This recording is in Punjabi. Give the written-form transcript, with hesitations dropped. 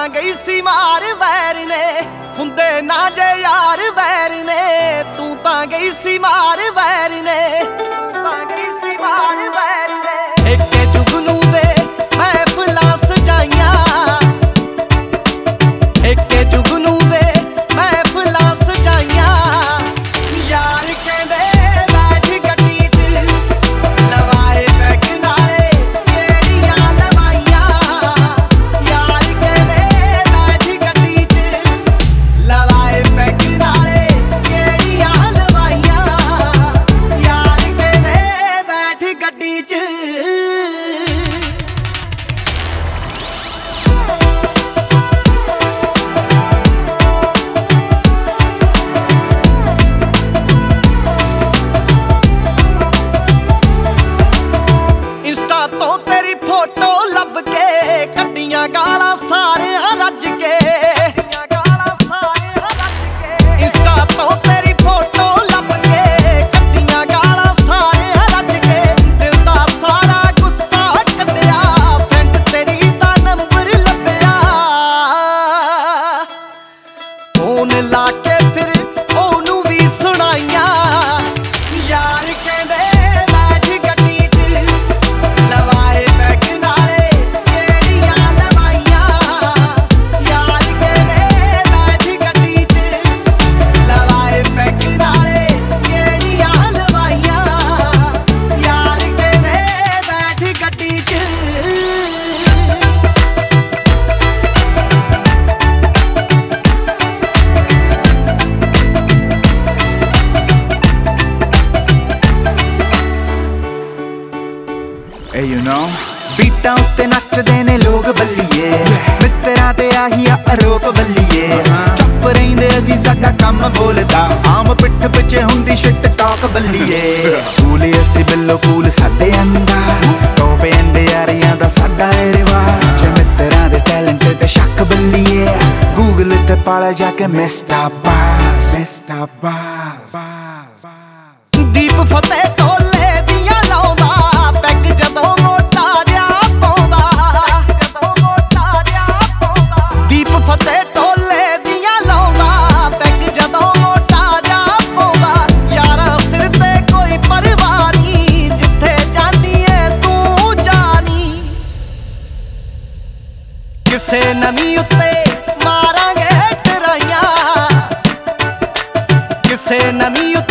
ਗਈ ਸੀ ਮਾਰ ਵੈਰ ਨੇ ਹੁੰਦੇ ਨਾ ਜੇ ਯਾਰ ਵੈਰ ਨੇ ਤੂੰ ਤਾਂ ਗਈ ਸੀ ਮਾਰ ਵੈਰ ਨੇ ਤਾਂ ਗਈ ਸੀ ਮਾਰ ਵੈਰ ਨੇ ਇੱਕੇ ਜੁਗਨੂ ਦੇ ਮਹਿਫਲਾਂ ਸਜਾਈਆਂ ਇੱਕੇ ਜੁਗਨੂ ਦੇ ਮਹਿਫਲਾਂ ਸਜਾਈਆਂ ਯਾਰ ਕਹਿੰਦੇ ਬੈਠ ਗੱਡੀ 'ਚ ਲਵਾਏ ਪੈਗ ਨਾਲੇ ਕਿਹੜੀਆਂ ਲਵਾਈਆਂ ਯਾਰ ਕਹਿੰਦੇ ਬੈਠ ਗੱਡੀ 'ਚ ਲਵਾਏ ਪੈਗ ਨਾਲੇ ਕਿਹੜੀਆਂ ਲਵਾਈਆਂ ਯਾਰ ਕਹਿੰਦੇ ਬੈਠ ਗੱਡੀ 'ਚ ਤੋਂ ਤੇਰੀ ਫੋਟੋ ਲੱਭ ਕੇ ਕੱਢੀਆਂ ਗਾਲਾਂ ਸਾਰਿਆਂ ਰੱਜ ਕੇ ਇੰਸਟਾ ਤੋਂ ਤੇਰੀ ਫੋਟੋ ਲੱਭ ਕੇ ਕੱਢੀਆਂ ਗਾਲਾਂ ਸਾਰਿਆਂ ਰੱਜ ਕੇ ਦਿਲ ਦਾ ਸਾਰਾ ਗੁੱਸਾ ਕੱਢਿਆ ਫਰੈਂਡ ਤੇਰੀ ਦਾ ਨੰਬਰ ਲੱਭਿਆ ਫੋਨ ਲਾ ਕੇ ਫਿਰ ਉਹਨੂੰ ਵੀ ਸੁਣਾਈਆਂ ਯਾਰ ਕਹਿੰਦੇ you know ਬੀਟਾਂ ਉੱਤੇ ਨੱਚਦੇ ਨੇ ਲੋਕ ਬੱਲੀਏ ਮਿੱਤਰਾਂ ਤੇ ਆਹੀ ਆਰੋਪ ਬੱਲੀਏ ਚੁੱਪ ਰਹਿੰਦੇ ਅਸੀਂ ਸਾਡਾ ਕੰਮ ਬੋਲਦਾ ਆਮ ਪਿੱਠ ਪਿੱਛੇ ਹੁੰਦੀ ਸ਼ਿਟ ਟਾਕ ਬੱਲੀਏ ਕੂਲੇ ਅਸੀਂ ਬਿੱਲੋ ਕੂਲ ਸਾਡੇ ਅੰਦਰ ਟੋਪ ਇੰਡੀਆਰੀਆਂ ਦਾ ਸਾਡਾ ਇਹ ਰਿਵਾਜ ਮਿੱਤਰਾਂ ਦੇ ਟੈਲੈਂਟ ਤੇ ਸ਼ੱਕ ਬੱਲੀਏ ਗੂਗਲ ਤੇ ਪਾਲਾ ਜਾ ਕੇ ਮਿਸਟਰ ਬਾਸ ਦੀਪ ਫਤਿਹ ਢੋਲੇ ਦੀਆਂ ਲਾਉਂਦਾ ਪੈਗ ਜਦੋਂ ਮੋਟਾ ਜਿਹਾ ਪਾਉਂਦਾ ਦੀਪ ਫਤਿਹ ਢੋਲੇ ਦੀਆਂ ਲਾਉਂਦਾ ਪੈਗ ਜਦੋਂ ਮੋਟਾ ਜਿਹਾ ਪਾਉਂਦਾ ਯਾਰਾਂ ਸਿਰ ਤੇ ਕੋਈ ਪਰਵਾਹ ਨੀ ਜਿੱਥੇ ਜਾਂਦੀ ਏ ਤੂੰ ਜਾਨੀ ਕਿਸੇ ਨਵੀਂ ਉੱਤੇ ਮਾਰਾਂਗੇ ਟਰਾਈਆਂ ਕਿਸੇ ਨਵੀਂ